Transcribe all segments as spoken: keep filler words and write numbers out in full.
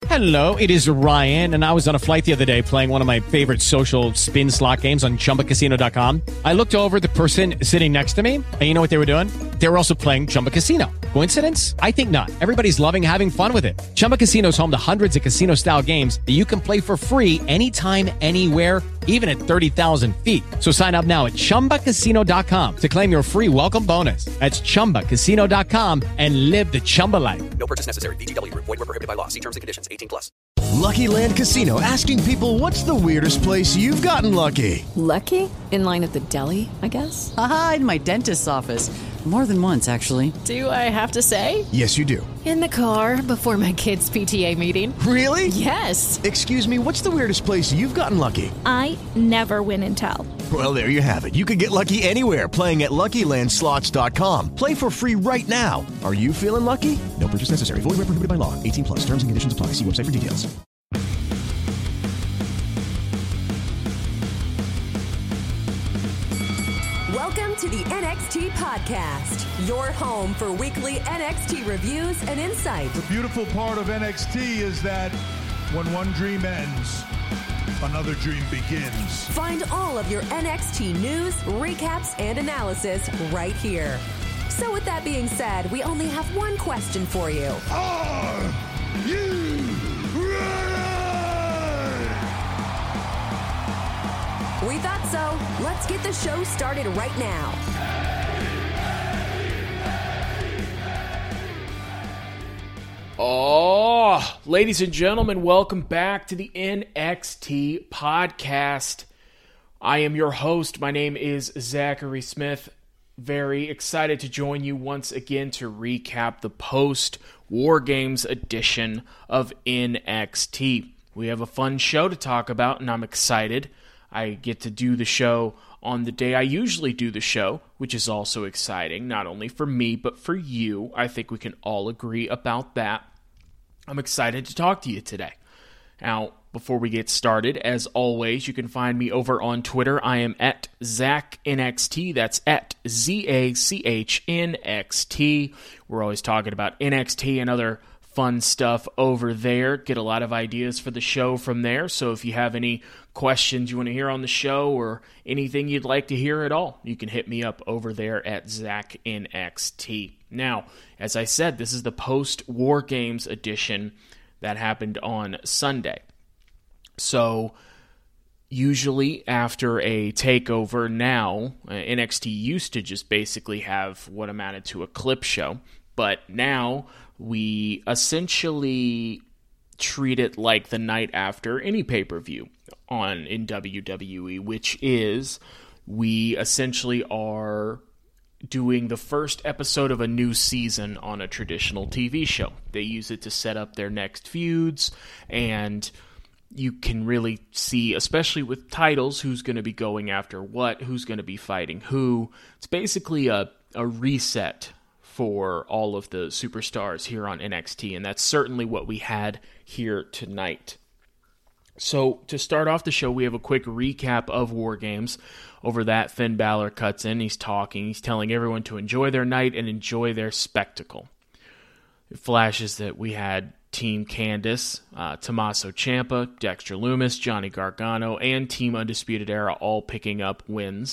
Hello, it is Ryan, and I was on a flight the other day playing one of my favorite social spin slot games on Chumba Casino dot com. I looked over at the person sitting next to me, and you know what they were doing? They were also playing Chumba Casino. Coincidence? I think not. Everybody's loving having fun with it. Chumba Casino is home to hundreds of casino-style games that you can play for free anytime, anywhere, even at thirty thousand feet. So sign up now at Chumba Casino dot com to claim your free welcome bonus. That's Chumba Casino dot com and live the Chumba life. No purchase necessary. V G W. Void where prohibited by law. See terms and conditions. eighteen plus. Lucky Land Casino, asking people, what's the weirdest place you've gotten lucky? Lucky? In line at the deli, I guess? Aha, in my dentist's office. More than once, actually. Do I have to say? Yes, you do. In the car before my kids' P T A meeting. Really? Yes. Excuse me, what's the weirdest place you've gotten lucky? I never win and tell. Well, there you have it. You can get lucky anywhere, playing at Lucky Land Slots dot com. Play for free right now. Are you feeling lucky? No purchase necessary. Void where prohibited by law. eighteen plus. Terms and conditions apply. See website for details. Welcome to the N X T Podcast, your home for weekly N X T reviews and insight. The beautiful part of N X T is that when one dream ends, another dream begins. Find all of your N X T news, recaps, and analysis right here. So with that being said, we only have one question for you. Are you ready? We thought so. Let's get the show started right now. Oh, ladies and gentlemen, welcome back to the N X T Podcast. I am your host. My name is Zachary Smith. Very excited to join you once again to recap the post-War Games edition of N X T. We have a fun show to talk about, and I'm excited. I get to do the show on the day I usually do the show, which is also exciting, not only for me, but for you. I think we can all agree about that. I'm excited to talk to you today. Now, before we get started, as always, you can find me over on Twitter. I am at ZachNXT. That's at Z A C H N X T. We're always talking about N X T and other fun stuff over there. Get a lot of ideas for the show from there. So if you have any questions you want to hear on the show or anything you'd like to hear at all, you can hit me up over there at ZachNXT. Now, as I said, this is the post-War Games edition that happened on Sunday. So usually after a takeover now, uh, N X T used to just basically have what amounted to a clip show, but now we essentially treat it like the night after any pay-per-view on in W W E, which is we essentially are doing the first episode of a new season on a traditional T V show. They use it to set up their next feuds, and you can really see, especially with titles, who's going to be going after what, who's going to be fighting who. It's basically a, a reset for all of the superstars here on N X T, and that's certainly what we had here tonight. So, to start off the show, we have a quick recap of War Games. Over that, Finn Balor cuts in, he's talking, he's telling everyone to enjoy their night and enjoy their spectacle. It flashes that we had Team Candice, uh, Tommaso Ciampa, Dexter Lumis, Johnny Gargano, and Team Undisputed Era all picking up wins.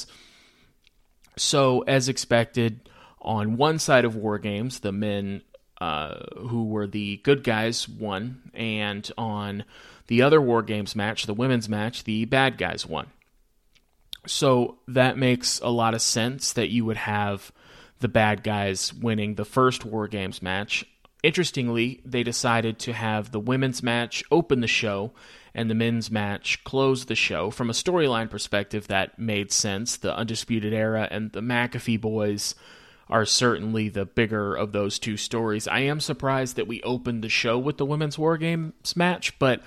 So, as expected, on one side of War Games, the men uh, who were the good guys won, and on the other War Games match, the women's match, the bad guys won. So that makes a lot of sense that you would have the bad guys winning the first War Games match. Interestingly, they decided to have the women's match open the show and the men's match close the show. From a storyline perspective, that made sense. The Undisputed Era and the McAfee boys are certainly the bigger of those two stories. I am surprised that we opened the show with the women's War Games match, but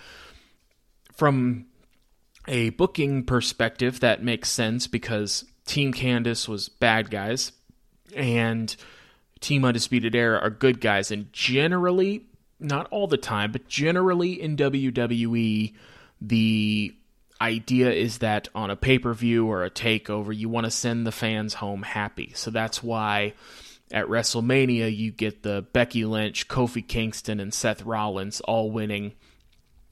from a booking perspective, that makes sense because Team Candice was bad guys and Team Undisputed Era are good guys. And generally, not all the time, but generally in W W E, the idea is that on a pay-per-view or a takeover, you want to send the fans home happy. So that's why at WrestleMania, you get the Becky Lynch, Kofi Kingston, and Seth Rollins all winning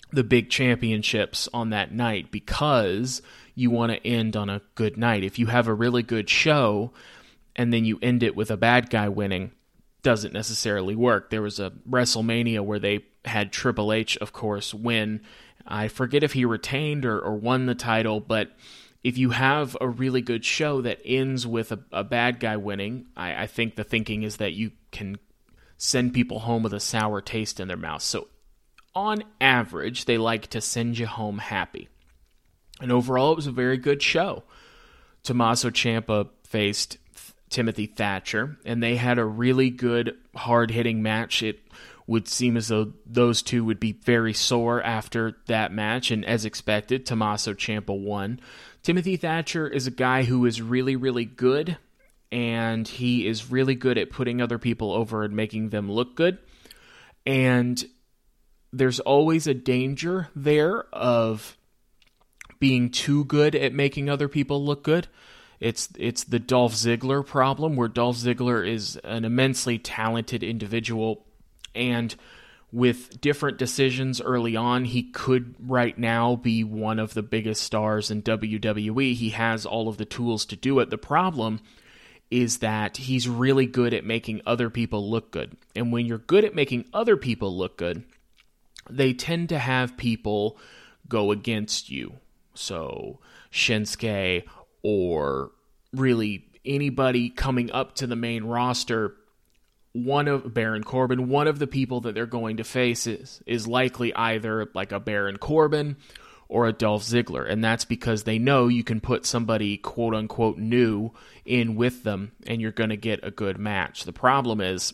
the big championships on that night because you want to end on a good night. If you have a really good show and then you end it with a bad guy winning, doesn't necessarily work. There was a WrestleMania where they had Triple H, of course, win. I forget if he retained or, or won the title, but if you have a really good show that ends with a, a bad guy winning, I, I think the thinking is that you can send people home with a sour taste in their mouth. So on average, they like to send you home happy. And overall, it was a very good show. Tommaso Ciampa faced Timothy Thatcher, and they had a really good, hard-hitting match. It would seem as though those two would be very sore after that match, and as expected, Tommaso Ciampa won. Timothy Thatcher is a guy who is really, really good, and he is really good at putting other people over and making them look good. And there's always a danger there of being too good at making other people look good. It's it's the Dolph Ziggler problem, where Dolph Ziggler is an immensely talented individual, and with different decisions early on, he could right now be one of the biggest stars in W W E. He has all of the tools to do it. The problem is that he's really good at making other people look good. And when you're good at making other people look good, they tend to have people go against you. So Shinsuke, or really anybody coming up to the main roster, one of Baron Corbin, one of the people that they're going to face is, is likely either like a Baron Corbin or a Dolph Ziggler. And that's because they know you can put somebody quote unquote new in with them and you're going to get a good match. The problem is,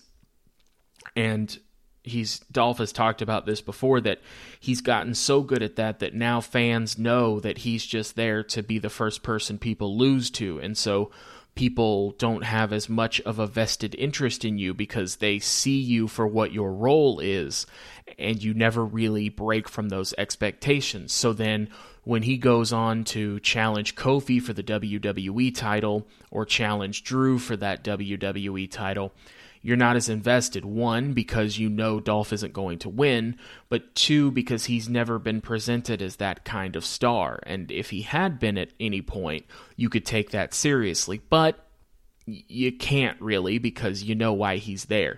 and he's Dolph has talked about this before, that he's gotten so good at that that now fans know that he's just there to be the first person people lose to. And so people don't have as much of a vested interest in you because they see you for what your role is, and you never really break from those expectations. So then when he goes on to challenge Kofi for the W W E title or challenge Drew for that W W E title, you're not as invested. One, because you know Dolph isn't going to win, but two, because he's never been presented as that kind of star. And if he had been at any point, you could take that seriously. But you can't really, because you know why he's there.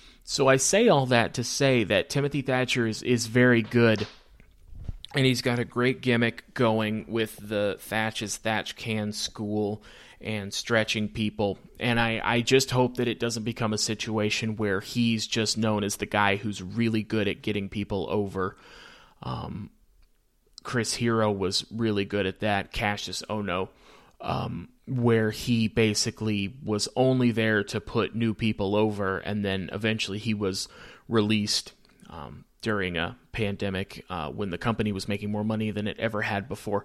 So I say all that to say that Timothy Thatcher is, is very good, and he's got a great gimmick going with the Thatch is Thatch Can school and stretching people. And I, I just hope that it doesn't become a situation where he's just known as the guy who's really good at getting people over. Um, Chris Hero was really good at that. Cassius Ohno, um, where he basically was only there to put new people over, and then eventually he was released um, during a pandemic uh, when the company was making more money than it ever had before.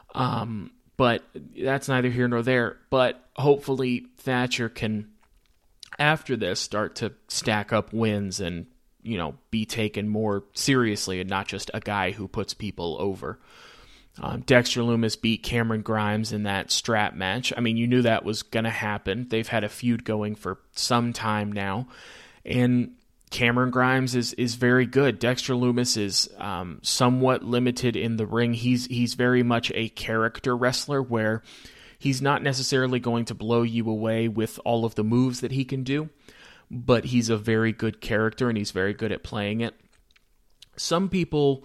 Um, But that's neither here nor there. But hopefully Thatcher can, after this, start to stack up wins and, you know, be taken more seriously and not just a guy who puts people over. Um, Dexter Lumis beat Cameron Grimes in that strap match. I mean, you knew that was going to happen. They've had a feud going for some time now. And Cameron Grimes is is very good. Dexter Lumis is um, somewhat limited in the ring. He's he's very much a character wrestler where he's not necessarily going to blow you away with all of the moves that he can do, but he's a very good character and he's very good at playing it. Some people,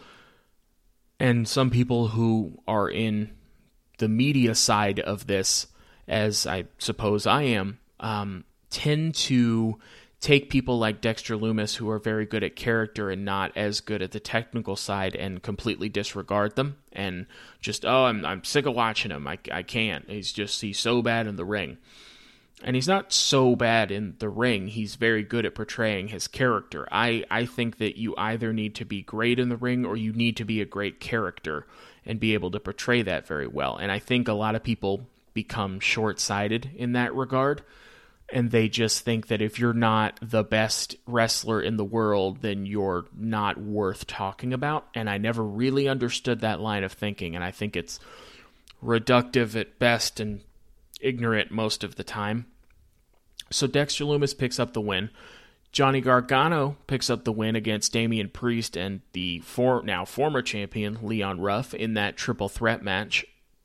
and some people who are in the media side of this, as I suppose I am, um, tend to take people like Dexter Lumis, who are very good at character and not as good at the technical side, and completely disregard them and just, oh, I'm I'm sick of watching him. I, I can't. He's just, he's so bad in the ring. And he's not so bad in the ring. He's very good at portraying his character. I, I think that you either need to be great in the ring or you need to be a great character and be able to portray that very well. And I think a lot of people become short-sighted in that regard. And they just think that if you're not the best wrestler in the world, then you're not worth talking about. And I never really understood that line of thinking. And I think it's reductive at best and ignorant most of the time. So Dexter Lumis picks up the win. Johnny Gargano picks up the win against Damian Priest and the for, now former champion Leon Ruff in that triple threat match.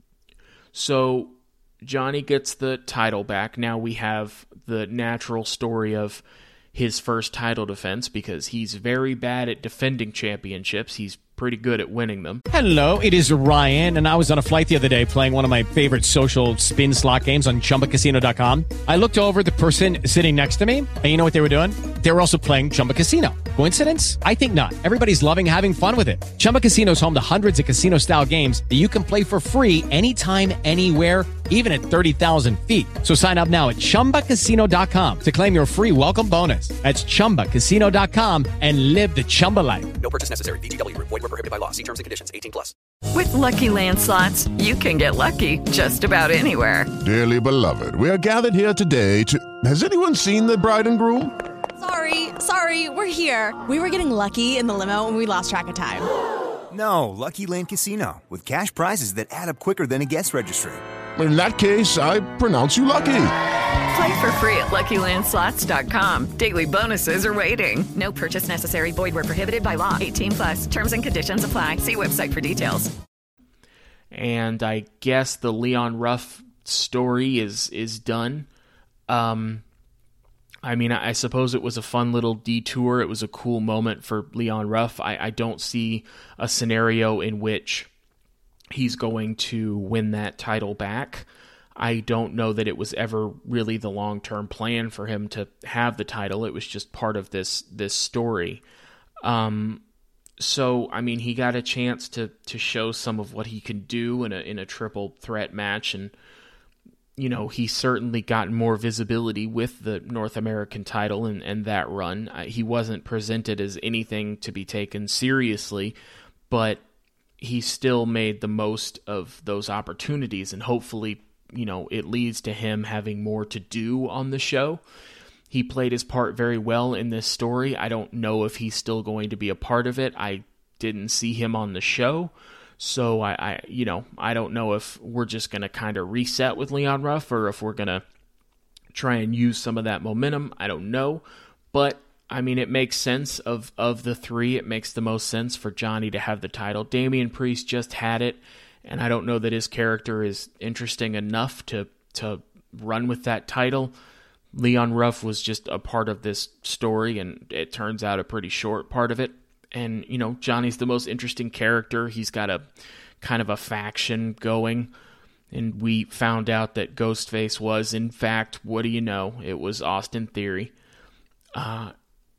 So Johnny gets the title back. Now we have the natural story of his first title defense because he's very bad at defending championships. He's pretty good at winning them. Hello, it is Ryan, and I was on a flight the other day playing one of my favorite social spin slot games on Chumba Casino dot com. I looked over at the person sitting next to me, and you know what they were doing? They were also playing Chumba Casino. Coincidence? I think not. Everybody's loving having fun with it. Chumba Casino is home to hundreds of casino-style games that you can play for free anytime, anywhere, even at thirty thousand feet. So sign up now at Chumba Casino dot com to claim your free welcome bonus. That's Chumba Casino dot com and live the Chumba life. No purchase necessary. V G W. Void where prohibited by law. See terms and conditions. eighteen plus. With Lucky Land Slots, you can get lucky just about anywhere. Dearly beloved, we are gathered here today to... Has anyone seen the bride and groom? Sorry, sorry, we're here. We were getting lucky in the limo and we lost track of time. No, Lucky Land Casino, with cash prizes that add up quicker than a guest registry. In that case, I pronounce you lucky. Play for free at Lucky Land Slots dot com. Daily bonuses are waiting. No purchase necessary. Void where prohibited by law. eighteen plus. Terms and conditions apply. See website for details. And I guess the Leon Ruff story is is done. Um, I mean, I suppose it was a fun little detour. It was a cool moment for Leon Ruff. I, I don't see a scenario in which he's going to win that title back. I don't know that it was ever really the long-term plan for him to have the title. It was just part of this this story. Um, so, I mean, he got a chance to to show some of what he can do in a in a triple threat match, and you know, he certainly got more visibility with the North American title and, and that run. Uh, he wasn't presented as anything to be taken seriously, but he still made the most of those opportunities, and hopefully, you know, it leads to him having more to do on the show. He played his part very well in this story. I don't know if he's still going to be a part of it. I didn't see him on the show, so I, I you know, I don't know if we're just going to kind of reset with Leon Ruff or if we're going to try and use some of that momentum. I don't know, but I mean, it makes sense of, of the three. It makes the most sense for Johnny to have the title. Damian Priest just had it, and I don't know that his character is interesting enough to to run with that title. Leon Ruff was just a part of this story, and it turns out a pretty short part of it. And, you know, Johnny's the most interesting character. He's got a kind of a faction going, and we found out that Ghostface was, in fact, what do you know? It was Austin Theory. Uh,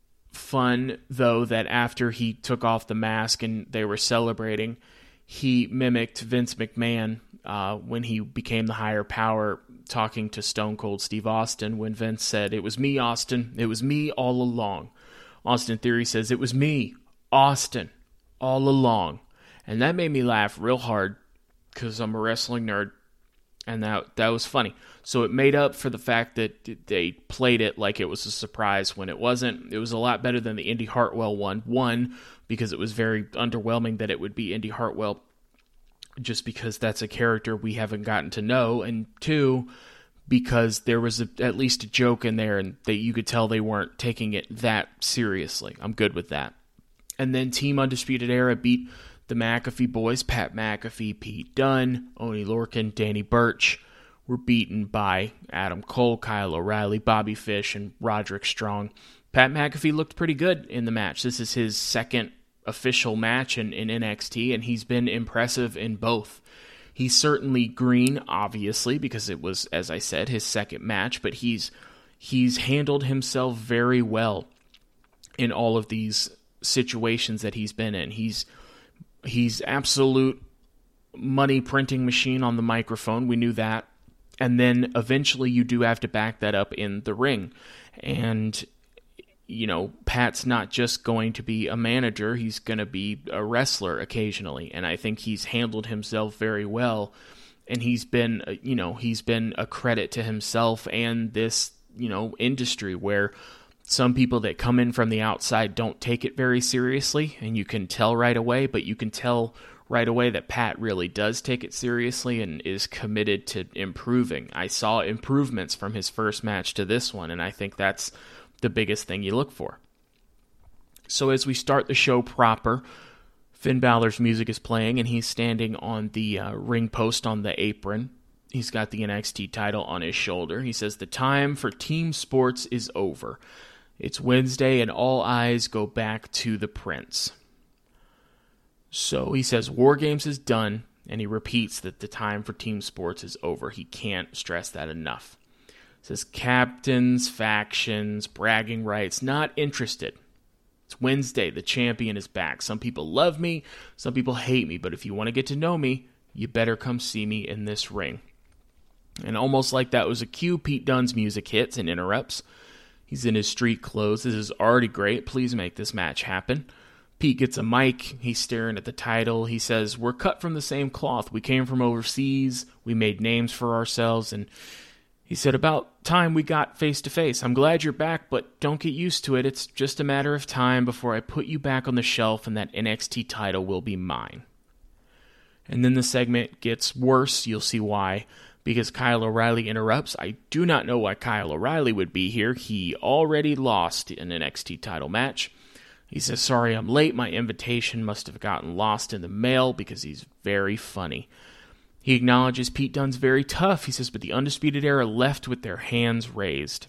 fun, though, that after he took off the mask and they were celebrating, he mimicked Vince McMahon uh, when he became the higher power, talking to Stone Cold Steve Austin when Vince said, "It was me, Austin. It was me all along." Austin Theory says, "It was me, Austin, all along." And that made me laugh real hard because I'm a wrestling nerd, and that that was funny. So it made up for the fact that they played it like it was a surprise when it wasn't. It was a lot better than the Indy Hartwell one. One, because it was very underwhelming that it would be Indy Hartwell, just because that's a character we haven't gotten to know, and two, because there was a, at least a joke in there, and that you could tell they weren't taking it that seriously. I'm good with that. And then Team Undisputed Era beat the McAfee boys, Pat McAfee, Pete Dunne, Oney Lorcan, Danny Burch, were beaten by Adam Cole, Kyle O'Reilly, Bobby Fish, and Roderick Strong. Pat McAfee looked pretty good in the match. This is his second official match in, in N X T, and he's been impressive in both. He's certainly green, obviously, because it was, as I said, his second match, but he's he's handled himself very well in all of these situations that he's been in. He's he's absolute money printing machine on the microphone. We knew that. And then eventually you do have to back that up in the ring. And you know, Pat's not just going to be a manager, he's going to be a wrestler occasionally, and I think he's handled himself very well, and he's been, you know, he's been a credit to himself and this, you know, industry where some people that come in from the outside don't take it very seriously, and you can tell right away, but you can tell right away that Pat really does take it seriously and is committed to improving. I saw improvements from his first match to this one, and I think that's the biggest thing you look for. So as we start the show proper, Finn Balor's music is playing, and he's standing on the uh, ring post on the apron. He's got the N X T title on his shoulder. He says, "The time for team sports is over. It's Wednesday, and all eyes go back to the Prince." So he says War Games is done, and he repeats that the time for team sports is over. He can't stress that enough. He says captains, factions, bragging rights, not interested. It's Wednesday. The champion is back. Some people love me. Some people hate me. But if you want to get to know me, you better come see me in this ring. And almost like that was a cue, Pete Dunne's music hits and interrupts. He's in his street clothes. This is already great. Please make this match happen. Pete gets a mic. He's staring at the title. He says, "We're cut from the same cloth. We came from overseas. We made names for ourselves." And he said, "About time we got face-to-face. I'm glad you're back, but don't get used to it. It's just a matter of time before I put you back on the shelf and that N X T title will be mine." And then the segment gets worse. You'll see why. Because Kyle O'Reilly interrupts. I do not know why Kyle O'Reilly would be here. He already lost an N X T title match. He says, "Sorry I'm late. My invitation must have gotten lost in the mail," because he's very funny. He acknowledges Pete Dunne's very tough. He says, but the Undisputed Era left with their hands raised.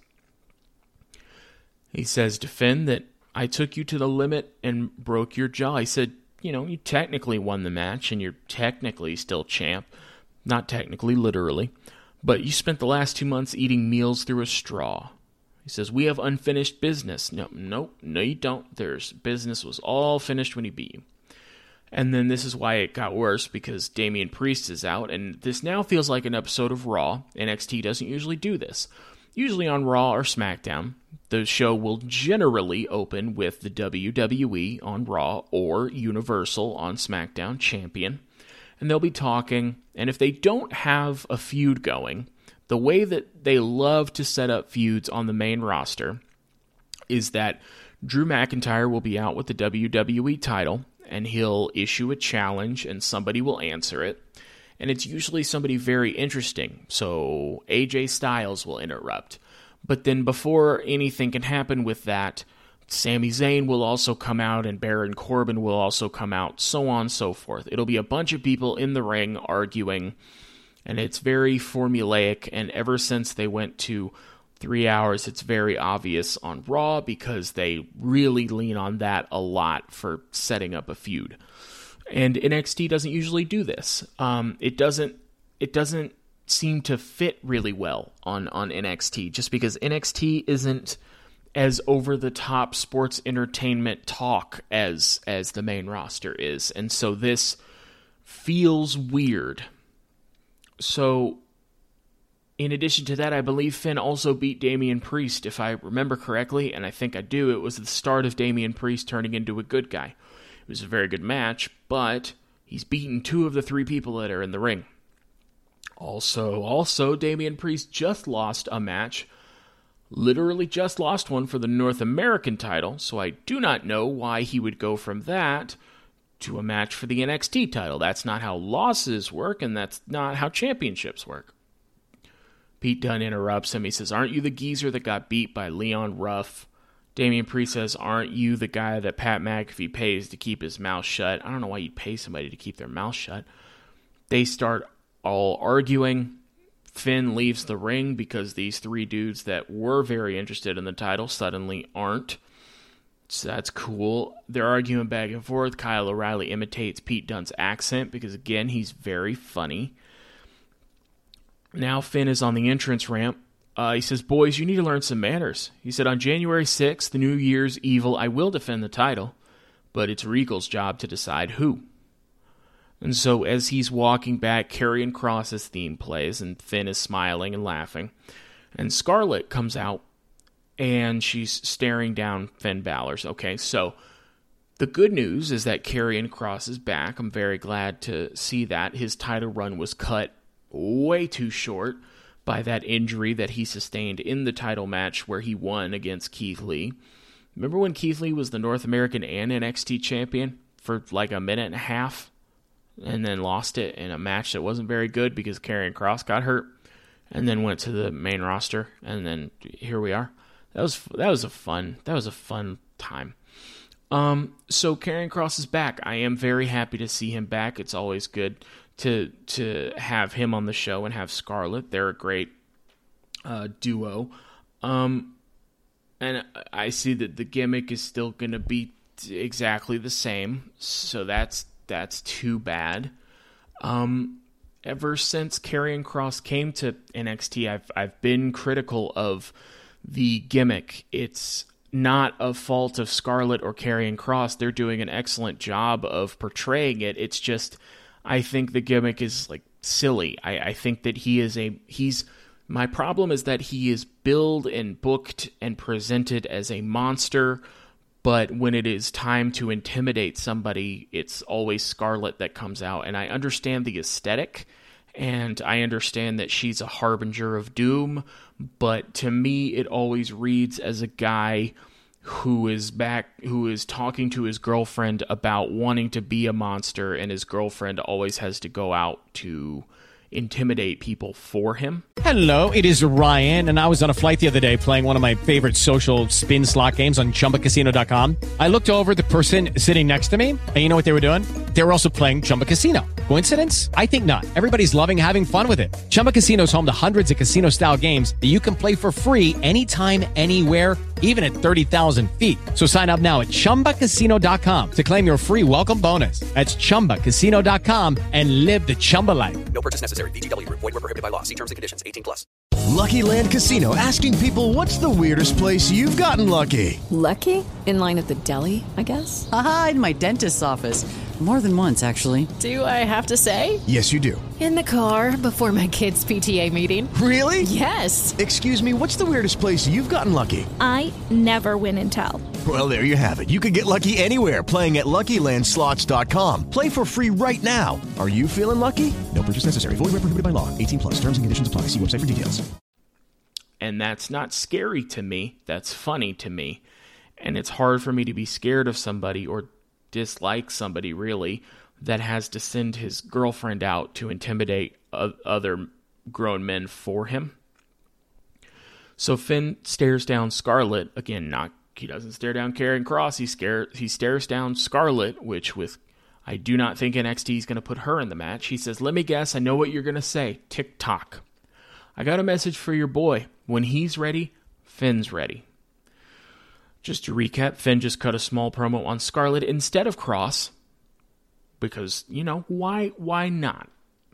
He says to Finn that I took you to the limit and broke your jaw. He said, you know, you technically won the match and you're technically still champ. Not technically, literally. But you spent the last two months eating meals through a straw. He says, we have unfinished business. No, no, no you don't. There's business was all finished when he beat you. And then this is why it got worse, because Damian Priest is out, and this now feels like an episode of Raw. N X T doesn't usually do this. Usually on Raw or SmackDown, the show will generally open with the W W E on Raw or Universal on SmackDown champion, and they'll be talking, and if they don't have a feud going, the way that they love to set up feuds on the main roster is that Drew McIntyre will be out with the W W E title, and he'll issue a challenge, and somebody will answer it. And it's usually somebody very interesting, so A J Styles will interrupt. But then before anything can happen with that, Sami Zayn will also come out, and Baron Corbin will also come out, so on and so forth. It'll be a bunch of people in the ring arguing, and it's very formulaic, and ever since they went to three hours, it's very obvious on Raw because they really lean on that a lot for setting up a feud. And N X T doesn't usually do this. Um, it doesn't it doesn't seem to fit really well on, on N X T, just because N X T isn't as over-the-top sports entertainment talk as as the main roster is. And so this feels weird. So in addition to that, I believe Finn also beat Damian Priest, if I remember correctly, and I think I do. It was the start of Damian Priest turning into a good guy. It was a very good match, but he's beaten two of the three people that are in the ring. Also, also, Damian Priest just lost a match, literally just lost one for the North American title, so I do not know why he would go from that to a match for the N X T title. That's not how losses work, and that's not how championships work. Pete Dunne interrupts him. He says, aren't you the geezer that got beat by Leon Ruff? Damian Priest says, aren't you the guy that Pat McAfee pays to keep his mouth shut? I don't know why you'd pay somebody to keep their mouth shut. They start all arguing. Finn leaves the ring because these three dudes that were very interested in the title suddenly aren't. So that's cool. They're arguing back and forth. Kyle O'Reilly imitates Pete Dunne's accent because, again, he's very funny. Now Finn is on the entrance ramp. Uh, he says, boys, you need to learn some manners. He said, on January sixth, the New Year's Evil, I will defend the title, but it's Regal's job to decide who. And so as he's walking back, Karrion Kross's theme plays, and Finn is smiling and laughing. And Scarlett comes out, and she's staring down Finn Balor's. Okay, so the good news is that Karrion Kross is back. I'm very glad to see that. His title run was cut way too short by that injury that he sustained in the title match where he won against Keith Lee. Remember when Keith Lee was the North American and N X T champion for like a minute and a half and then lost it in a match that wasn't very good because Karrion Kross got hurt and then went to the main roster, and then here we are. that was that was a fun that was a fun time. Um, so Karrion Kross is back. I am very happy to see him back. It's always good to to have him on the show and have Scarlett. They're a great uh, duo. Um, and I see that the gimmick is still going to be exactly the same. So that's that's too bad. Um, ever since Karrion Kross came to N X T, I've I've been critical of the gimmick. It's not a fault of Scarlett or Karrion Kross. They're doing an excellent job of portraying it. It's just, I think the gimmick is like silly. I, I think that he is a, he's, my problem is that he is billed and booked and presented as a monster, but when it is time to intimidate somebody, it's always Scarlett that comes out. And I understand the aesthetic, and I understand that she's a harbinger of doom, but to me, it always reads as a guy who is back, who is talking to his girlfriend about wanting to be a monster, and his girlfriend always has to go out to intimidate people for him. Hello, it is Ryan, and I was on a flight the other day playing one of my favorite social spin slot games on Chumba Casino dot com. I looked over at the person sitting next to me, and you know what they were doing? They were also playing Chumba Casino. Coincidence? I think not. Everybody's loving having fun with it. Chumba Casino is home to hundreds of casino-style games that you can play for free anytime, anywhere, even at thirty thousand feet. So sign up now at Chumba Casino dot com to claim your free welcome bonus. That's Chumba Casino dot com and live the Chumba life. No purchase necessary. V G W. Void where prohibited by law. See terms and conditions. eighteen plus. Lucky Land Casino, asking people, what's the weirdest place you've gotten lucky? Lucky? In line at the deli, I guess? Aha, in my dentist's office. More than once, actually. Do I have to say? Yes, you do. In the car before my kids' P T A meeting. Really? Yes. Excuse me, what's the weirdest place you've gotten lucky? I never win and tell. Well, there you have it. You can get lucky anywhere, playing at Lucky Land Slots dot com. Play for free right now. Are you feeling lucky? No purchase necessary. Void where prohibited by law. eighteen plus. Terms and conditions apply. See website for details. And that's not scary to me. That's funny to me. And it's hard for me to be scared of somebody or dislike somebody, really, that has to send his girlfriend out to intimidate other grown men for him. So Finn stares down Scarlett. Again, not he doesn't stare down Karrion Kross. He, scare, he stares down Scarlett, which with I do not think N X T is going to put her in the match. He says, let me guess, I know what you're going to say. TikTok. I got a message for your boy. When he's ready, Finn's ready. Just to recap, Finn just cut a small promo on Scarlett instead of Kross. Because, you know, why why not?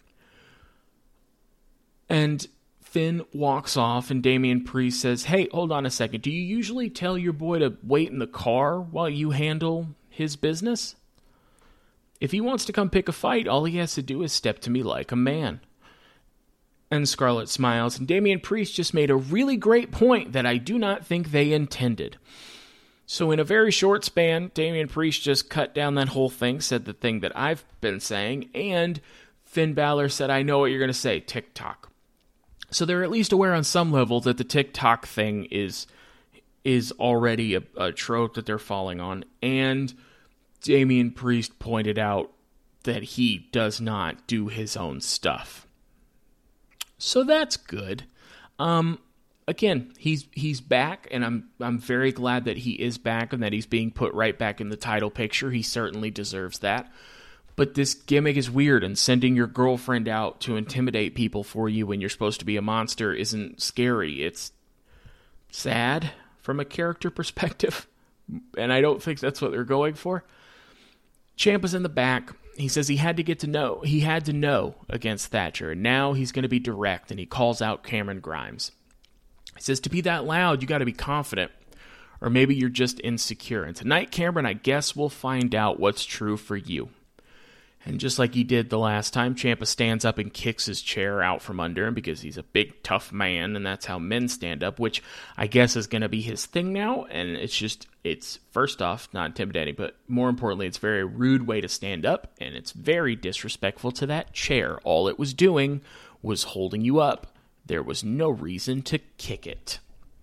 And Finn walks off and Damian Priest says, hey, hold on a second. Do you usually tell your boy to wait in the car while you handle his business? If he wants to come pick a fight, all he has to do is step to me like a man. And Scarlett smiles, and Damian Priest just made a really great point that I do not think they intended. So in a very short span, Damian Priest just cut down that whole thing, said the thing that I've been saying, and Finn Balor said, I know what you're going to say, TikTok. So they're at least aware on some level that the TikTok thing is is already a, a trope that they're falling on, and Damian Priest pointed out that he does not do his own stuff. So that's good. Um, again, he's he's back, and I'm I'm very glad that he is back and that he's being put right back in the title picture. He certainly deserves that. But this gimmick is weird, and sending your girlfriend out to intimidate people for you when you're supposed to be a monster isn't scary. It's sad from a character perspective, and I don't think that's what they're going for. Ciampa's in the back. He says he had to get to know, he had to know against Thatcher, and now he's going to be direct, and he calls out Cameron Grimes. He says, to be that loud, you got to be confident, or maybe you're just insecure. And tonight, Cameron, I guess we'll find out what's true for you. And just like he did the last time, Ciampa stands up and kicks his chair out from under him because he's a big, tough man, and that's how men stand up, which I guess is going to be his thing now. And it's just, it's, first off, not intimidating, but more importantly, it's a very rude way to stand up, and it's very disrespectful to that chair. All it was doing was holding you up. There was no reason to kick it.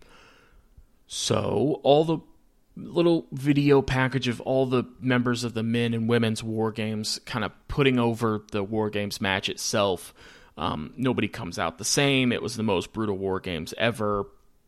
So, all the little video package of all the members of the men and women's War Games kind of putting over the War Games match itself. Um, nobody comes out the same. It was the most brutal War Games ever.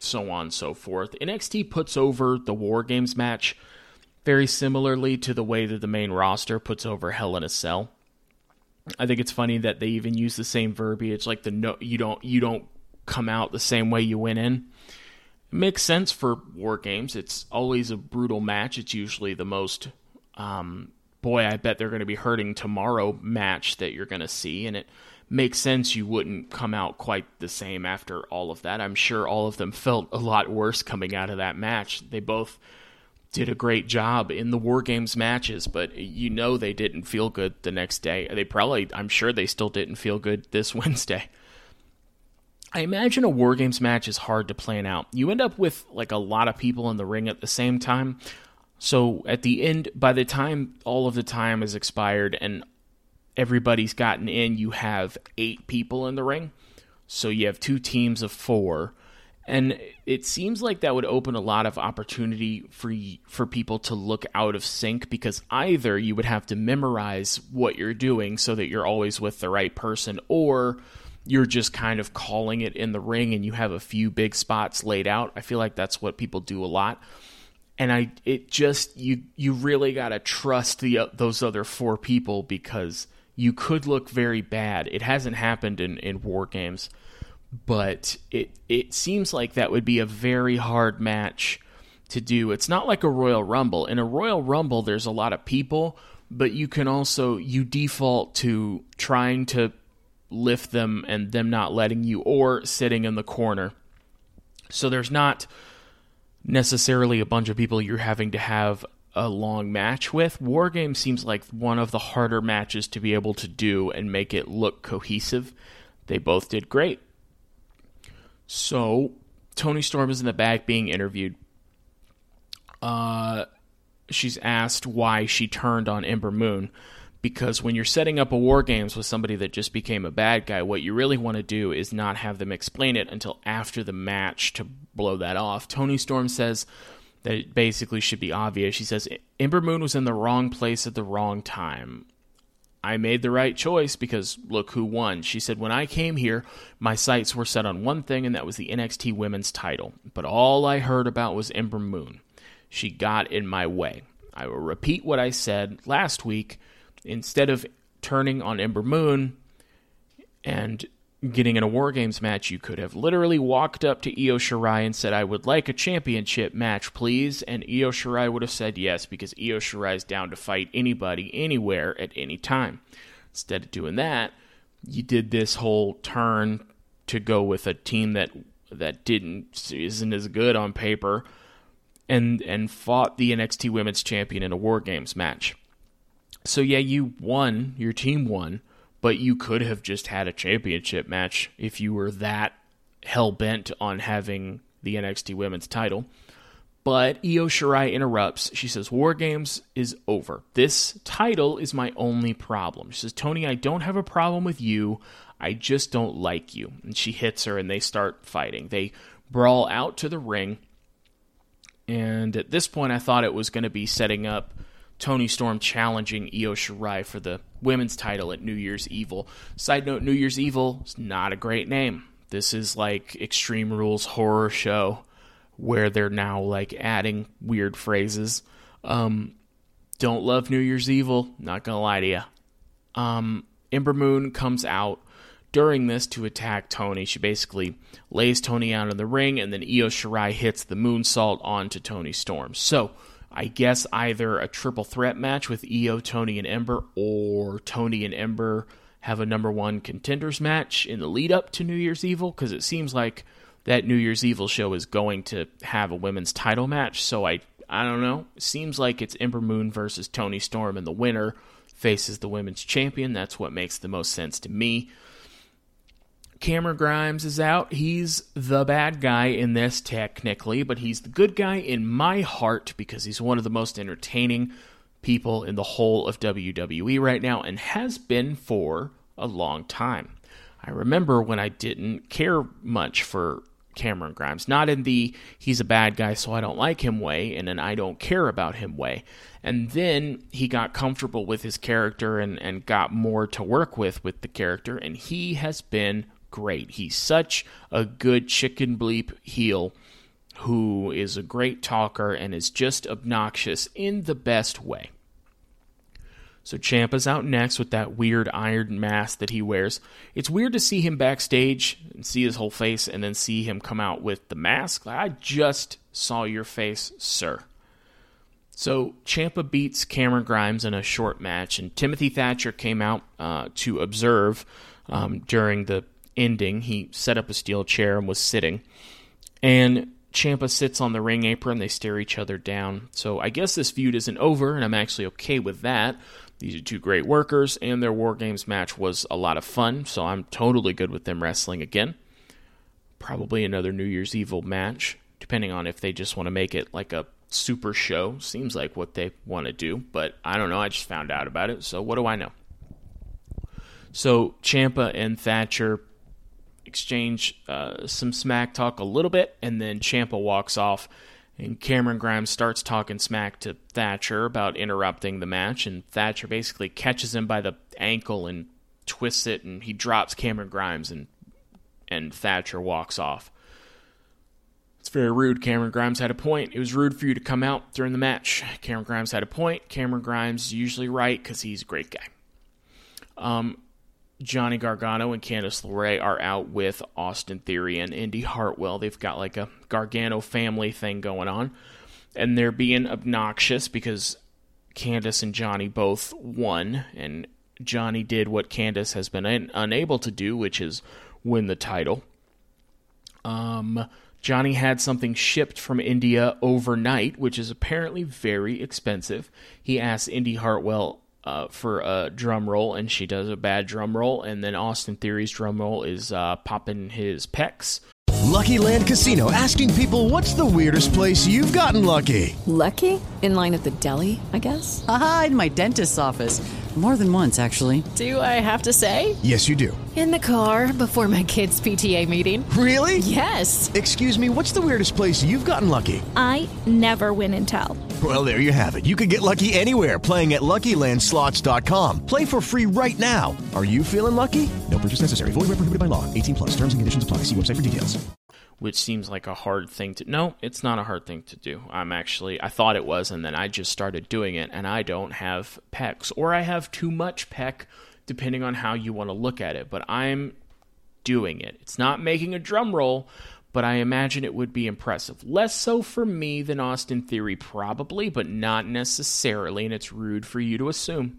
so on and so forth. N X T puts over the War Games match very similarly to the way that the main roster puts over Hell in a Cell. I think it's funny that they even use the same verbiage, like the no, you don't you don't come out the same way you went in. It makes sense for War Games. It's always a brutal match. It's usually the most, um, boy, I bet they're going to be hurting tomorrow match that you're going to see, and it makes sense you wouldn't come out quite the same after all of that. I'm sure all of them felt a lot worse coming out of that match. They both did a great job in the War Games matches, but you know they didn't feel good the next day. They probably, I'm sure they still didn't feel good this Wednesday. I imagine a War Games match is hard to plan out. You end up with like a lot of people in the ring at the same time. So at the end, by the time all of the time is expired and everybody's gotten in, you have eight people in the ring. So you have two teams of four. And it seems like that would open a lot of opportunity for for people to look out of sync, because either you would have to memorize what you're doing so that you're always with the right person, or you're just kind of calling it in the ring and you have a few big spots laid out. I feel like that's what people do a lot. And I it just you you really got to trust the uh, those other four people, because you could look very bad. It hasn't happened in, in War Games. But it it seems like that would be a very hard match to do. It's not like a Royal Rumble. In a Royal Rumble, there's a lot of people, but you can also, you default to trying to lift them and them not letting you, or sitting in the corner. So there's not necessarily a bunch of people you're having to have a long match with. War Games seems like one of the harder matches to be able to do and make it look cohesive. They both did great. So, Toni Storm is in the back being interviewed. Uh, she's asked why she turned on Ember Moon, because when you're setting up a War Games with somebody that just became a bad guy, what you really want to do is not have them explain it until after the match to blow that off. Toni Storm says that it basically should be obvious. She says, Ember Moon was in the wrong place at the wrong time. I made the right choice because look who won. She said, when I came here, my sights were set on one thing, and that was the N X T Women's title. But all I heard about was Ember Moon. She got in my way. I will repeat what I said last week. Instead of turning on Ember Moon and getting in a War Games match, you could have literally walked up to Io Shirai and said, I would like a championship match, please. And Io Shirai would have said yes, because Io Shirai is down to fight anybody, anywhere, at any time. Instead of doing that, you did this whole turn to go with a team that that didn't isn't as good on paper, and and fought the N X T Women's Champion in a War Games match. So yeah, you won, your team won, but you could have just had a championship match if you were that hell-bent on having the N X T Women's title. But Io Shirai interrupts. She says, War Games is over. This title is my only problem. She says, Toni, I don't have a problem with you. I just don't like you. And she hits her, and they start fighting. They brawl out to the ring. And at this point, I thought it was going to be setting up Toni Storm challenging Io Shirai for the women's title at New Year's Evil. Side note, New Year's Evil is not a great name. This is like Extreme Rules horror show where they're now like adding weird phrases. Um, don't love New Year's Evil, not gonna lie to you. Um, Ember Moon comes out during this to attack Toni. She basically lays Toni out in the ring, and then Io Shirai hits the moonsault onto Toni Storm. So, I guess either a triple threat match with Io, Toni, and Ember, or Toni and Ember have a number one contenders match in the lead up to New Year's Evil, because it seems like that New Year's Evil show is going to have a women's title match. So I I don't know. It seems like it's Ember Moon versus Toni Storm, and the winner faces the women's champion. That's what makes the most sense to me. Cameron Grimes is out. He's the bad guy in this technically, but he's the good guy in my heart because he's one of the most entertaining people in the whole of W W E right now, and has been for a long time. I remember when I didn't care much for Cameron Grimes, not in the he's a bad guy so I don't like him way, and an I don't care about him way. And then he got comfortable with his character and, and got more to work with with the character, and he has been great. He's such a good chicken bleep heel who is a great talker and is just obnoxious in the best way. So Ciampa's out next with that weird iron mask that he wears. It's weird to see him backstage and see his whole face and then see him come out with the mask. I just saw your face, sir. So Ciampa beats Cameron Grimes in a short match, and Timothy Thatcher came out uh, to observe um, during the ending. He set up a steel chair and was sitting. And Ciampa sits on the ring apron. They stare each other down. So I guess this feud isn't over, and I'm actually okay with that. These are two great workers, and their War Games match was a lot of fun, so I'm totally good with them wrestling again. Probably another New Year's Evil match, depending on if they just want to make it like a super show. Seems like what they want to do, but I don't know. I just found out about it, so what do I know? So Ciampa and Thatcher exchange uh, some smack talk a little bit, and then Ciampa walks off, and Cameron Grimes starts talking smack to Thatcher about interrupting the match, and Thatcher basically catches him by the ankle and twists it, and he drops Cameron Grimes, and and Thatcher walks off. It's very rude. Cameron Grimes had a point. It was rude for you to come out during the match. Cameron Grimes had a point. Cameron Grimes is usually right because he's a great guy. Um, Johnny Gargano and Candice LeRae are out with Austin Theory and Indy Hartwell. They've got like a Gargano family thing going on. And they're being obnoxious because Candice and Johnny both won. And Johnny did what Candice has been un- unable to do, which is win the title. Um, Johnny had something shipped from India overnight, which is apparently very expensive. He asked Indy Hartwell Uh, for a drum roll, and she does a bad drum roll, and then Austin Theory's drum roll is uh, popping his pecs. Lucky Land Casino, asking people, what's the weirdest place you've gotten lucky? Lucky? In line at the deli, I guess? Aha, in my dentist's office. More than once, actually. Do I have to say? Yes, you do. In the car before my kids' P T A meeting. Really? Yes. Excuse me, what's the weirdest place you've gotten lucky? I never win and tell. Well, there you have it. You can get lucky anywhere, playing at Lucky Land Slots dot com. Play for free right now. Are you feeling lucky? No purchase necessary. Void where prohibited by law. eighteen plus. Terms and conditions apply. See website for details. Which seems like a hard thing to... No, it's not a hard thing to do. I'm actually... I thought it was, and then I just started doing it, and I don't have pecs. Or I have too much pec, depending on how you want to look at it. But I'm doing it. It's not making a drum roll, but I imagine it would be impressive. Less so for me than Austin Theory, probably, but not necessarily, and it's rude for you to assume.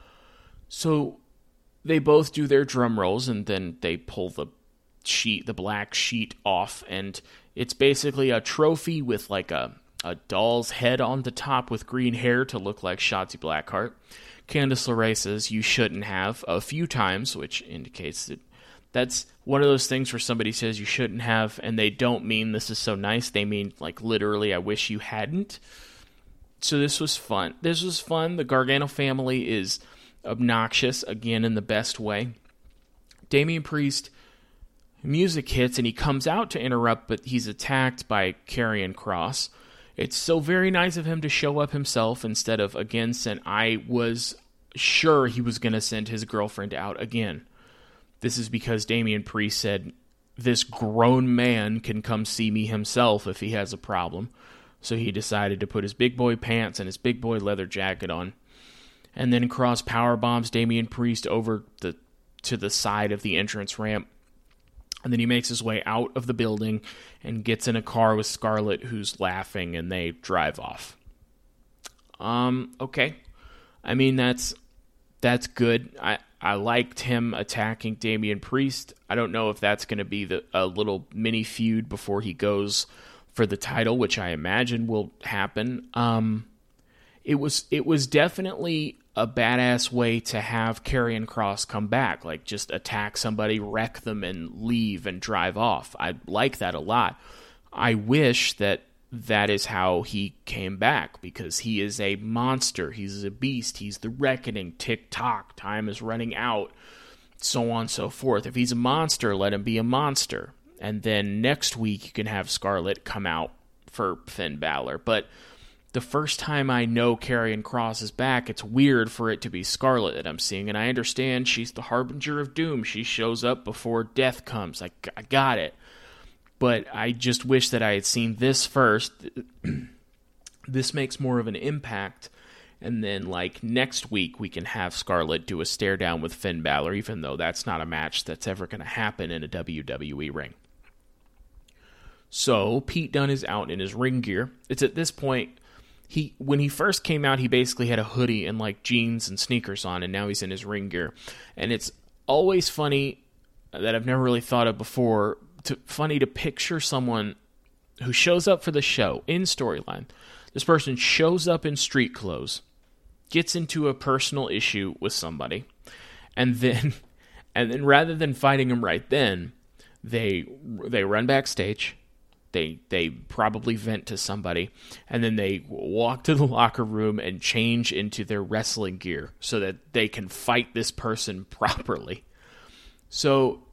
So they both do their drum rolls, and then they pull the sheet, the black sheet off, and it's basically a trophy with like a, a doll's head on the top with green hair to look like Shotzi Blackheart. Candice LeRae says you shouldn't have a few times, which indicates that that's one of those things where somebody says you shouldn't have, and they don't mean this is so nice. They mean like literally, I wish you hadn't. So this was fun. This was fun. The Gargano family is obnoxious, again, in the best way. Damian Priest, music hits, and he comes out to interrupt, but he's attacked by Karrion Kross. It's so very nice of him to show up himself instead of again send. I was sure he was going to send his girlfriend out again. This is because Damian Priest said, this grown man can come see me himself if he has a problem. So he decided to put his big boy pants and his big boy leather jacket on. And then Kross powerbombs Damian Priest over the to the side of the entrance ramp. And then he makes his way out of the building and gets in a car with Scarlett, who's laughing, and they drive off. Um, okay. I mean, that's that's good. I, I liked him attacking Damian Priest. I don't know if that's going to be the, a little mini feud before he goes for the title, which I imagine will happen. Um, it was it was definitely a badass way to have Karrion Kross come back, like just attack somebody, wreck them, and leave and drive off. I like that a lot. I wish that that is how he came back, because he is a monster. He's a beast. He's the reckoning. Tick-tock. Time is running out. So on and so forth. If he's a monster, let him be a monster. And then next week you can have Scarlett come out for Finn Balor. But the first time I know Karrion Kross is back, it's weird for it to be Scarlett that I'm seeing, and I understand she's the harbinger of doom. She shows up before death comes. I, I got it. But I just wish that I had seen this first. This makes more of an impact, and then, like, next week we can have Scarlett do a stare down with Finn Balor, even though that's not a match that's ever going to happen in a W W E ring. So, Pete Dunne is out in his ring gear. It's at this point... He when he first came out, he basically had a hoodie and like jeans and sneakers on, and now he's in his ring gear. And it's always funny that I've never really thought of before. To, funny to picture someone who shows up for the show in storyline. This person shows up in street clothes, gets into a personal issue with somebody, and then and then rather than fighting him right then, they they run backstage. They they probably vent to somebody, and then they walk to the locker room and change into their wrestling gear so that they can fight this person properly. So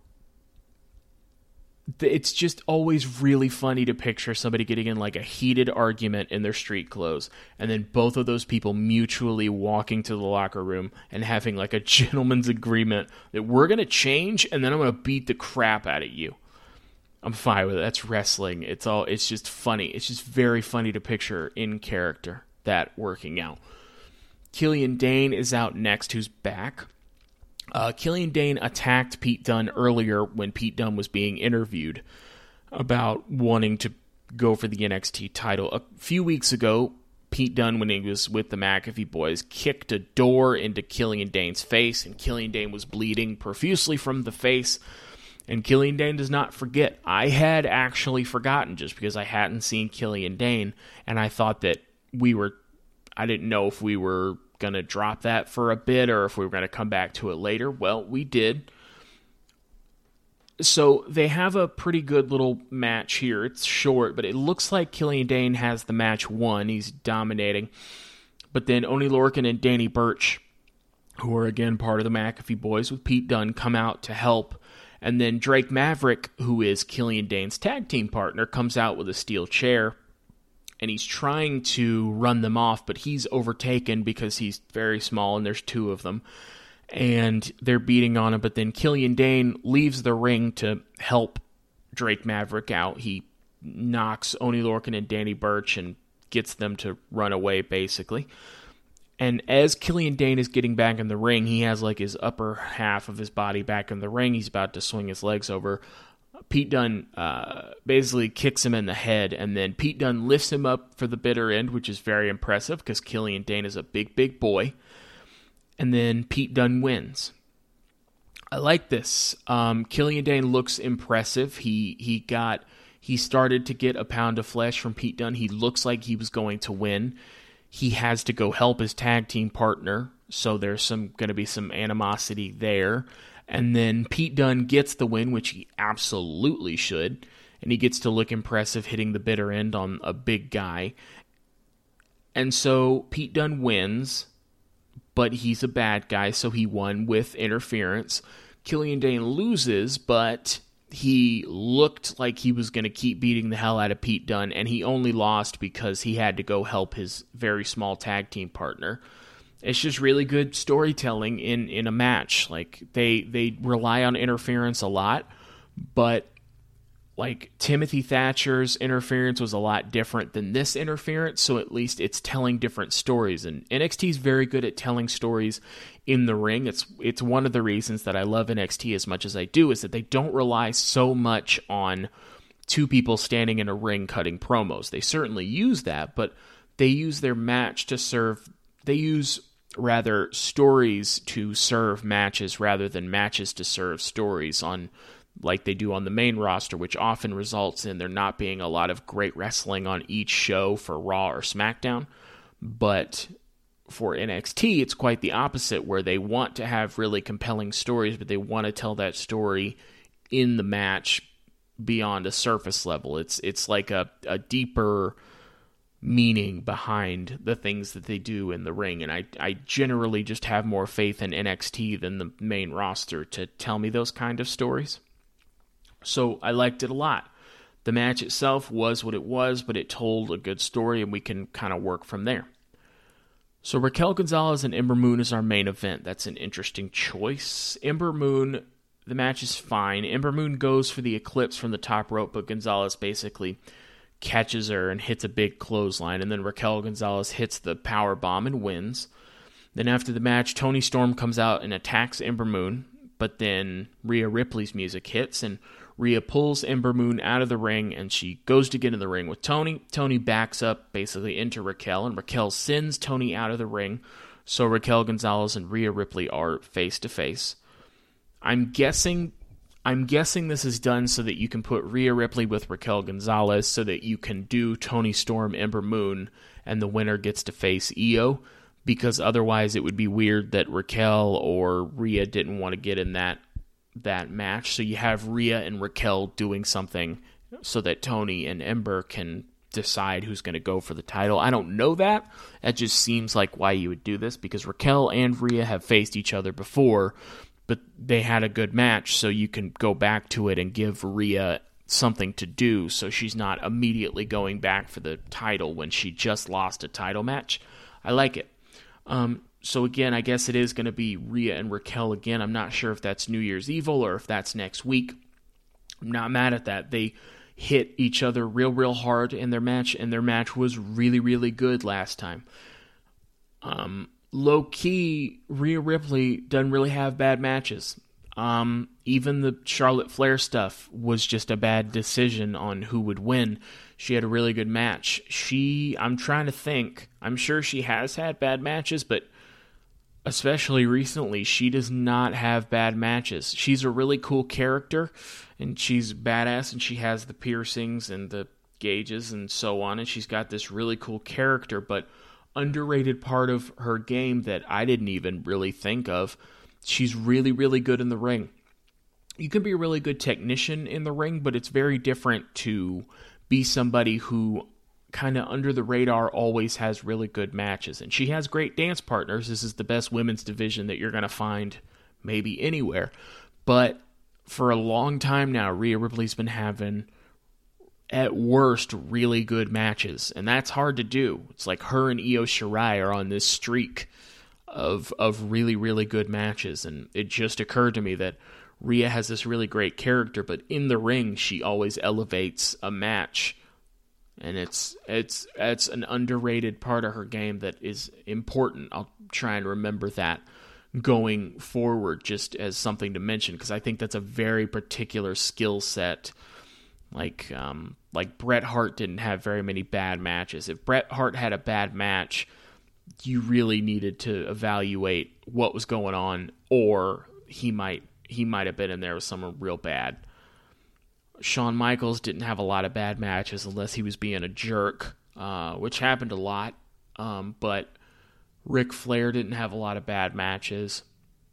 it's just always really funny to picture somebody getting in like a heated argument in their street clothes, and then both of those people mutually walking to the locker room and having like a gentleman's agreement that we're going to change, and then I'm going to beat the crap out of you. I'm fine with it. That's wrestling. It's all. It's just funny. It's just very funny to picture in character that working out. Killian Dane is out next, who's back. Uh, Killian Dane attacked Pete Dunne earlier when Pete Dunne was being interviewed about wanting to go for the N X T title. A few weeks ago, Pete Dunne, when he was with the McAfee boys, kicked a door into Killian Dane's face, and Killian Dane was bleeding profusely from the face. And Killian Dane does not forget. I had actually forgotten just because I hadn't seen Killian Dane, and I thought that we were, I didn't know if we were going to drop that for a bit or if we were going to come back to it later. Well, we did. So they have a pretty good little match here. It's short, but it looks like Killian Dane has the match won. He's dominating. But then Oney Lorcan and Danny Burch, who are again part of the McAfee boys with Pete Dunne, come out to help. And then Drake Maverick, who is Killian Dane's tag team partner, comes out with a steel chair, and he's trying to run them off, but he's overtaken because he's very small, and there's two of them. And they're beating on him, but then Killian Dane leaves the ring to help Drake Maverick out. He knocks Oney Lorcan and Danny Burch and gets them to run away, basically. And as Killian Dane is getting back in the ring, he has like his upper half of his body back in the ring. He's about to swing his legs over. Pete Dunne uh, basically kicks him in the head, and then Pete Dunne lifts him up for the bitter end, which is very impressive because Killian Dane is a big, big boy. And then Pete Dunne wins. I like this. Um, Killian Dane looks impressive. He he got he started to get a pound of flesh from Pete Dunne. He looks like he was going to win. He has to go help his tag team partner, so there's some going to be some animosity there. And then Pete Dunne gets the win, which he absolutely should, and he gets to look impressive hitting the bitter end on a big guy. And so Pete Dunne wins, but he's a bad guy, so he won with interference. Killian Dane loses, but he looked like he was going to keep beating the hell out of Pete Dunne, and he only lost because he had to go help his very small tag team partner. It's just really good storytelling in, in a match. Like, they, they rely on interference a lot, but like Timothy Thatcher's interference was a lot different than this interference, so at least it's telling different stories. And N X T is very good at telling stories in the ring. It's it's one of the reasons that I love N X T as much as I do, is that they don't rely so much on two people standing in a ring cutting promos. They certainly use that, but they use their match to serve, they use rather stories to serve matches rather than matches to serve stories, on like they do on the main roster, which often results in there not being a lot of great wrestling on each show for Raw or SmackDown. But for N X T, it's quite the opposite, where they want to have really compelling stories, but they want to tell that story in the match beyond a surface level. It's it's like a, a deeper meaning behind the things that they do in the ring, and I, I generally just have more faith in N X T than the main roster to tell me those kind of stories. So I liked it a lot. The match itself was what it was, but it told a good story, and we can kind of work from there. So Raquel Gonzalez and Ember Moon is our main event. That's an interesting choice. Ember Moon, the match is fine. Ember Moon goes for the Eclipse from the top rope, but Gonzalez basically catches her and hits a big clothesline, and then Raquel Gonzalez hits the power bomb and wins. Then after the match, Toni Storm comes out and attacks Ember Moon, but then Rhea Ripley's music hits, and Rhea pulls Ember Moon out of the ring, and she goes to get in the ring with Toni. Toni backs up basically into Raquel, and Raquel sends Toni out of the ring, so Raquel Gonzalez and Rhea Ripley are face-to-face. I'm guessing I'm guessing this is done so that you can put Rhea Ripley with Raquel Gonzalez so that you can do Toni Storm, Ember Moon, and the winner gets to face Io, because otherwise it would be weird that Raquel or Rhea didn't want to get in that that match. So you have Rhea and Raquel doing something so that Toni and Ember can decide who's going to go for the title. I don't know that. That just seems like why you would do this, because Raquel and Rhea have faced each other before, but they had a good match, so you can go back to it and give Rhea something to do so she's not immediately going back for the title when she just lost a title match. I like it. Um, so again, I guess it is going to be Rhea and Raquel again. I'm not sure if that's New Year's Evil or if that's next week. I'm not mad at that. They hit each other real, real hard in their match, and their match was really, really good last time. Um, low-key, Rhea Ripley doesn't really have bad matches. Um, even the Charlotte Flair stuff was just a bad decision on who would win. She had a really good match. She, I'm trying to think, I'm sure she has had bad matches, but especially recently, she does not have bad matches. She's a really cool character, and she's badass, and she has the piercings and the gauges and so on, and she's got this really cool character, but underrated part of her game that I didn't even really think of, she's really, really good in the ring. You can be a really good technician in the ring, but it's very different to be somebody who kind of under the radar always has really good matches. And she has great dance partners. This is the best women's division that you're going to find maybe anywhere. But for a long time now, Rhea Ripley's been having, at worst, really good matches. And that's hard to do. It's like her and Io Shirai are on this streak of of really, really good matches. And it just occurred to me that Rhea has this really great character, but in the ring, she always elevates a match. And it's it's it's an underrated part of her game that is important. I'll try and remember that going forward, just as something to mention, because I think that's a very particular skill set. Like um, like Bret Hart didn't have very many bad matches. If Bret Hart had a bad match, you really needed to evaluate what was going on, or he might he might have been in there with someone real bad. Shawn Michaels didn't have a lot of bad matches unless he was being a jerk, uh, which happened a lot. Um, but Ric Flair didn't have a lot of bad matches.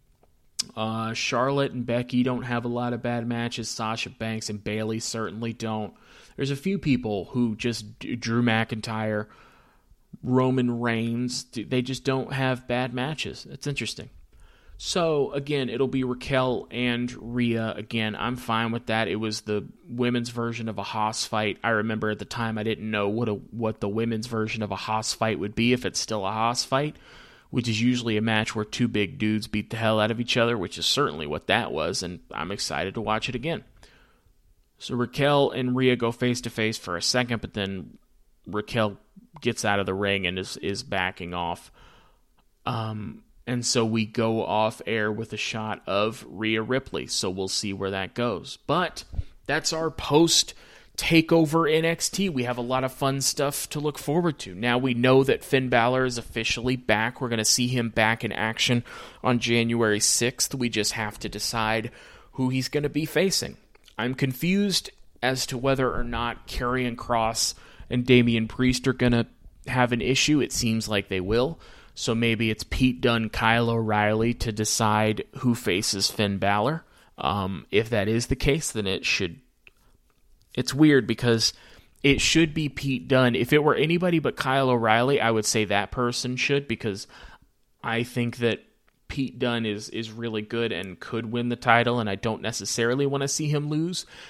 Uh, Charlotte and Becky don't have a lot of bad matches. Sasha Banks and Bayley certainly don't. There's a few people who just, Drew McIntyre, Roman Reigns, they just don't have bad matches. It's interesting. So, again, it'll be Raquel and Rhea. Again, I'm fine with that. It was the women's version of a Haas fight. I remember at the time I didn't know what a, what the women's version of a Haas fight would be, if it's still a Haas fight, which is usually a match where two big dudes beat the hell out of each other, which is certainly what that was, and I'm excited to watch it again. So Raquel and Rhea go face-to-face for a second, but then Raquel gets out of the ring and is, is backing off. Um... And so we go off air with a shot of Rhea Ripley. So we'll see where that goes. But that's our post takeover N X T. We have a lot of fun stuff to look forward to. Now we know that Finn Balor is officially back. We're going to see him back in action on January sixth. We just have to decide who he's going to be facing. I'm confused as to whether or not Karrion Kross and Damian Priest are going to have an issue. It seems like they will. So maybe it's Pete Dunne, Kyle O'Reilly to decide who faces Finn Balor. Um, if that is the case, then it should... It's weird because it should be Pete Dunne. If it were anybody but Kyle O'Reilly, I would say that person should, because I think that Pete Dunne is, is really good and could win the title, and I don't necessarily want to see him lose.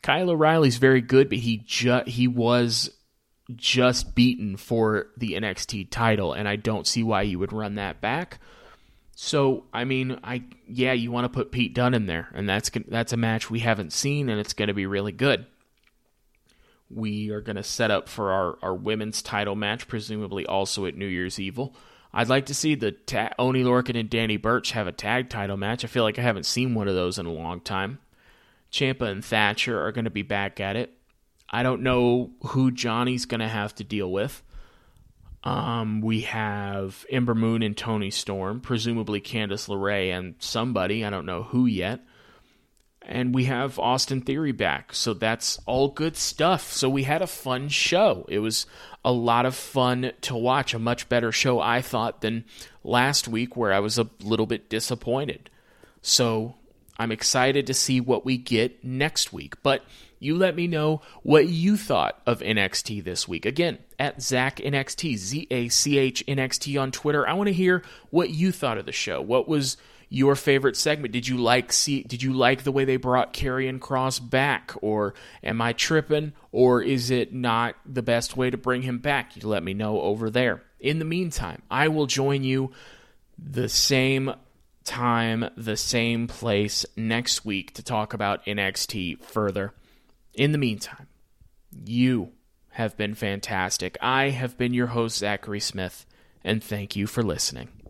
Kyle O'Reilly's very good, but he ju- he was just beaten for the N X T title, and I don't see why you would run that back. So, I mean, I yeah, you want to put Pete Dunne in there, and that's that's a match we haven't seen, and it's going to be really good. We are going to set up for our, our women's title match, presumably also at New Year's Evil. I'd like to see the ta- Oney Lorcan and Danny Burch have a tag title match. I feel like I haven't seen one of those in a long time. Ciampa and Thatcher are going to be back at it. I don't know who Johnny's going to have to deal with. Um, we have Ember Moon and Toni Storm, presumably Candice LeRae and somebody, I don't know who yet. And we have Austin Theory back, so that's all good stuff. So we had a fun show. It was a lot of fun to watch, a much better show, I thought, than last week where I was a little bit disappointed. So I'm excited to see what we get next week. But you let me know what you thought of N X T this week. Again, at Zach N X T, Z A C H N X T on Twitter. I want to hear what you thought of the show. What was your favorite segment? Did you like see? Did you like the way they brought Karrion Kross back, or am I tripping, or is it not the best way to bring him back? You let me know over there. In the meantime, I will join you the same time, the same place next week to talk about N X T further. In the meantime, you have been fantastic. I have been your host, Zachary Smith, and thank you for listening.